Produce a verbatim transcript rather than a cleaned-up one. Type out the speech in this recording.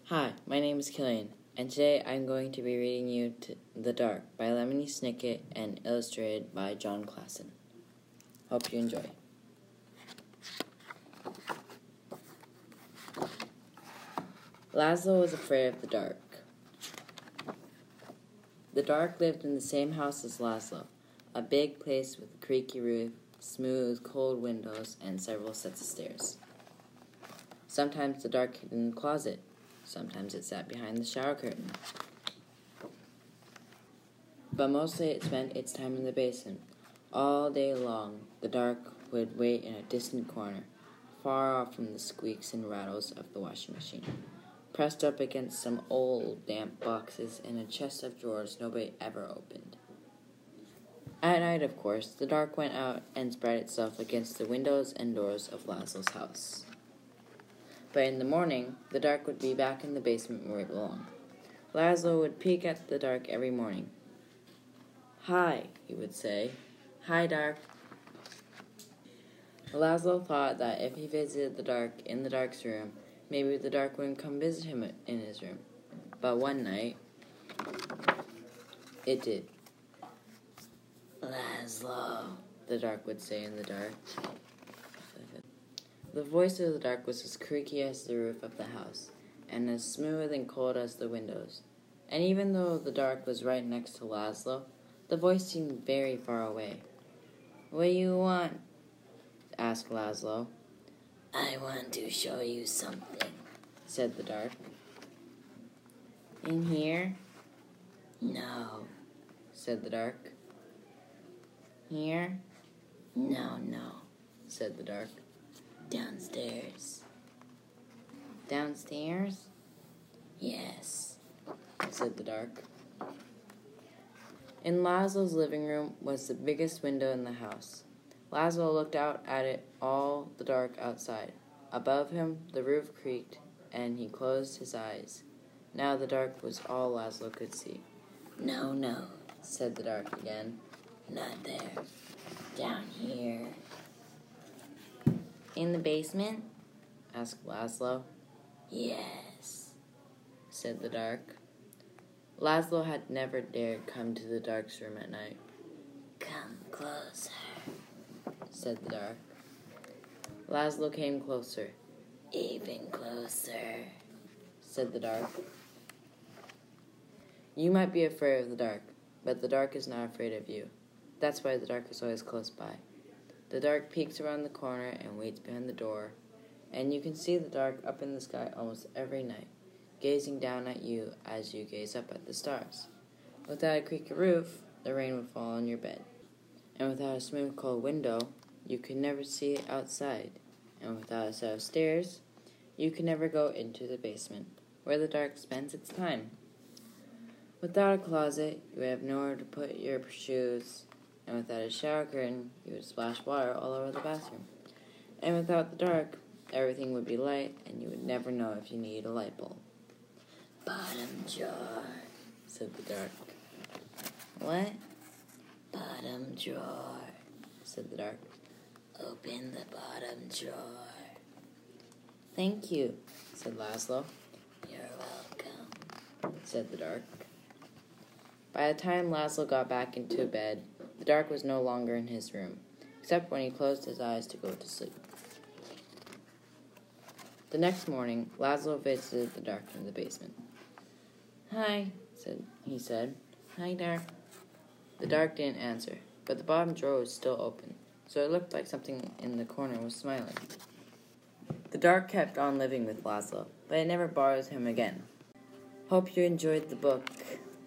Hi, my name is Killian, and today I'm going to be reading you t- The Dark by Lemony Snicket and illustrated by John Klassen. Hope you enjoy. Laszlo was afraid of the dark. The dark lived in the same house as Laszlo, a big place with a creaky roof, smooth, cold windows, and several sets of stairs. Sometimes the dark hid in the closet. Sometimes it sat behind the shower curtain. But mostly it spent its time in the basement. All day long, the dark would wait in a distant corner, far off from the squeaks and rattles of the washing machine, pressed up against some old, damp boxes in a chest of drawers nobody ever opened. At night, of course, the dark went out and spread itself against the windows and doors of Laszlo's house. But in the morning, the dark would be back in the basement where it belonged. Laszlo would peek at the dark every morning. "Hi," he would say. "Hi, dark." Laszlo thought that if he visited the dark in the dark's room, maybe the dark wouldn't come visit him in his room. But one night, it did. "Laszlo," the dark would say in the dark. The voice of the dark was as creaky as the roof of the house, and as smooth and cold as the windows. And even though the dark was right next to Laszlo, the voice seemed very far away. "What do you want?" asked Laszlo. "I want to show you something," said the dark. "In here?" "No," said the dark. "Here?" "No, no," said the dark. "Downstairs." "Downstairs?" "Yes," said the dark. In Laszlo's living room was the biggest window in the house. Laszlo looked out at it all the dark outside. Above him, the roof creaked, and he closed his eyes. Now the dark was all Laszlo could see. "No, no," said the dark again. "Not there. Down here." "In the basement?" asked Laszlo. "Yes," said the dark. Laszlo had never dared come to the dark's room at night. "Come closer," said the dark. Laszlo came closer. "Even closer," said the dark. You might be afraid of the dark, but the dark is not afraid of you. That's why the dark is always close by. The dark peeks around the corner and waits behind the door, and you can see the dark up in the sky almost every night, gazing down at you as you gaze up at the stars. Without a creaky roof, the rain would fall on your bed. And without a smooth, cold window, you could never see outside. And without a set of stairs, you could never go into the basement, where the dark spends its time. Without a closet, you would have nowhere to put your shoes. And without a shower curtain, you would splash water all over the bathroom. And without the dark, everything would be light, and you would never know if you needed a light bulb. "Bottom drawer," said the dark. "What?" "Bottom drawer," said the dark. "Open the bottom drawer." "Thank you," said Laszlo. "You're welcome," said the dark. By the time Laszlo got back into bed, the dark was no longer in his room, except when he closed his eyes to go to sleep. The next morning, Laszlo visited the dark in the basement. "Hi," said he said. "Hi, dark." The dark didn't answer, but the bottom drawer was still open, so it looked like something in the corner was smiling. The dark kept on living with Laszlo, but it never bothered him again. Hope you enjoyed the book.